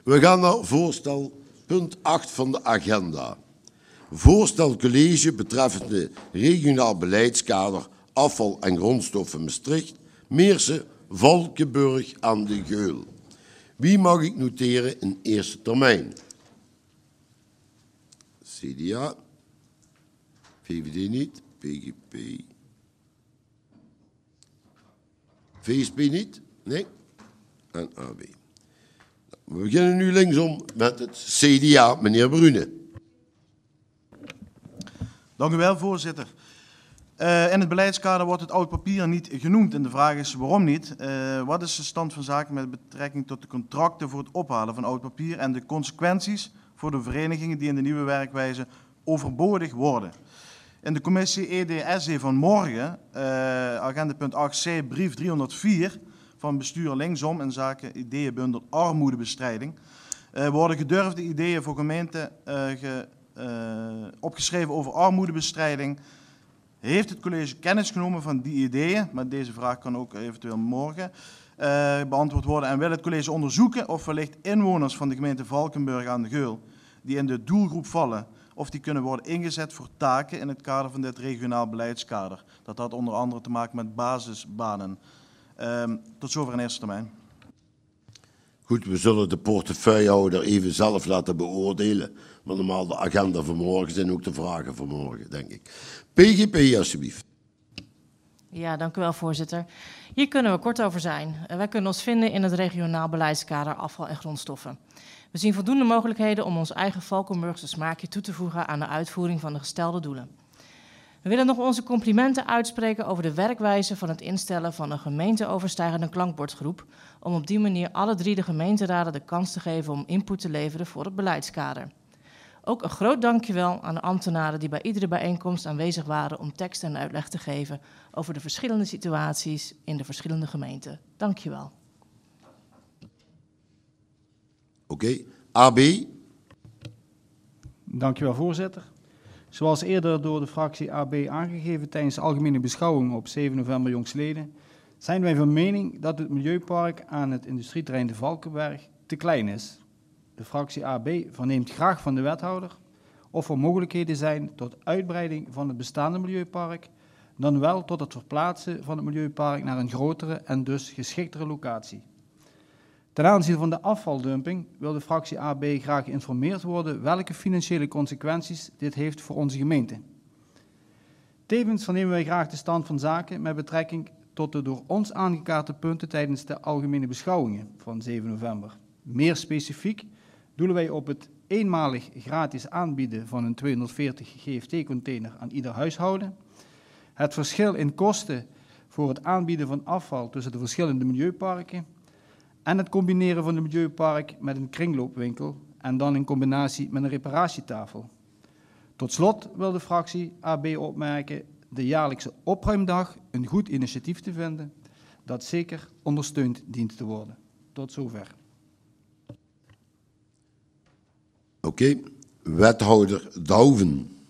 We gaan naar voorstel punt 8 van de agenda. Voorstel college betreffende regionaal beleidskader afval en grondstoffen Maastricht, Meersen, Valkenburg aan de Geul. Wie mag ik noteren in eerste termijn? CDA, VVD niet, PGP, VSP niet, nee, en AB. We beginnen nu linksom met het CDA, meneer Brune. Dank u wel, voorzitter. In het beleidskader wordt het oud papier niet genoemd en de vraag is waarom niet. Wat is de stand van zaken met betrekking tot de contracten voor het ophalen van oud papier en de consequenties voor de verenigingen die in de nieuwe werkwijze overbodig worden? In de commissie EDSE van morgen, agenda punt 8c, brief 304 van bestuur linksom in zaken ideeënbundel armoedebestrijding, worden gedurfde ideeën voor gemeenten opgeschreven over armoedebestrijding. Heeft het college kennis genomen van die ideeën? Maar deze vraag kan ook eventueel morgen beantwoord worden. En wil het college onderzoeken of wellicht inwoners van de gemeente Valkenburg aan de Geul, die in de doelgroep vallen, of die kunnen worden ingezet voor taken in het kader van dit regionaal beleidskader. Dat had onder andere te maken met basisbanen. Tot zover in eerste termijn. Goed, we zullen de portefeuillehouder even zelf laten beoordelen. Maar normaal de agenda van morgen zijn ook de vragen van morgen, denk ik. PGP, alsjeblieft. Ja, dank u wel, voorzitter. Hier kunnen we kort over zijn. Wij kunnen ons vinden in het regionaal beleidskader afval en grondstoffen. We zien voldoende mogelijkheden om ons eigen Valkenburgse smaakje toe te voegen aan de uitvoering van de gestelde doelen. We willen nog onze complimenten uitspreken over de werkwijze van het instellen van een gemeenteoverstijgende klankbordgroep, om op die manier alle 3 de gemeenteraden de kans te geven om input te leveren voor het beleidskader. Ook een groot dankjewel aan de ambtenaren die bij iedere bijeenkomst aanwezig waren om tekst en uitleg te geven over de verschillende situaties in de verschillende gemeenten. Dankjewel. Oké, AB. Dankjewel, voorzitter. Zoals eerder door de fractie AB aangegeven tijdens de algemene beschouwing op 7 november jongstleden, zijn wij van mening dat het milieupark aan het industrieterrein de Valkenberg te klein is. De fractie AB verneemt graag van de wethouder of er mogelijkheden zijn tot uitbreiding van het bestaande milieupark, dan wel tot het verplaatsen van het milieupark naar een grotere en dus geschiktere locatie. Ten aanzien van de afvaldumping wil de fractie AB graag geïnformeerd worden welke financiële consequenties dit heeft voor onze gemeente. Tevens vernemen wij graag de stand van zaken met betrekking tot de door ons aangekaarte punten tijdens de algemene beschouwingen van 7 november. Meer specifiek doelen wij op het eenmalig gratis aanbieden van een 240 GFT-container aan ieder huishouden, het verschil in kosten voor het aanbieden van afval tussen de verschillende milieuparken en het combineren van een milieupark met een kringloopwinkel en dan in combinatie met een reparatietafel. Tot slot wil de fractie AB opmerken de jaarlijkse opruimdag een goed initiatief te vinden dat zeker ondersteund dient te worden. Tot zover. Oké, wethouder Douwen.